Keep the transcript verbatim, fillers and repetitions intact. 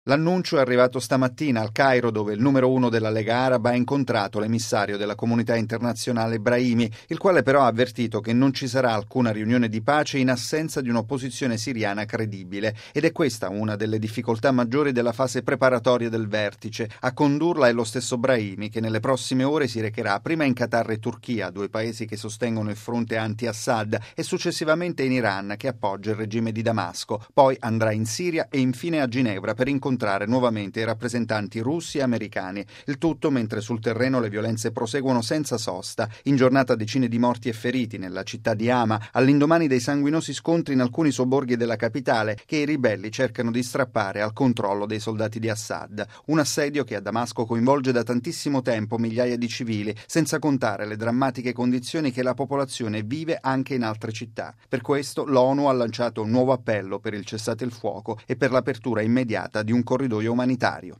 L'annuncio è arrivato stamattina al Cairo, dove il numero uno della Lega Araba ha incontrato l'emissario della comunità internazionale Brahimi, il quale però ha avvertito che non ci sarà alcuna riunione di pace in assenza di un'opposizione siriana credibile. Ed è questa una delle difficoltà maggiori della fase preparatoria del vertice. A condurla è lo stesso Brahimi, che nelle prossime ore si recherà prima in Qatar e Turchia, due paesi che sostengono il fronte anti-Assad, e successivamente in Iran, che appoggia il regime di Damasco. Poi andrà in Siria e infine a Ginevra per incontrare nuovamente i rappresentanti russi e americani. Il tutto mentre sul terreno le violenze proseguono senza sosta. In giornata decine di morti e feriti nella città di Hama, all'indomani dei sanguinosi scontri in alcuni sobborghi della capitale che i ribelli cercano di strappare al controllo dei soldati di Assad. Un assedio che a Damasco coinvolge da tantissimo tempo migliaia di civili, senza contare le drammatiche condizioni che la popolazione vive anche in altre città. Per questo l'ONU ha lanciato un nuovo appello per il cessate il fuoco e per l'apertura immediata di un corridoio umanitario.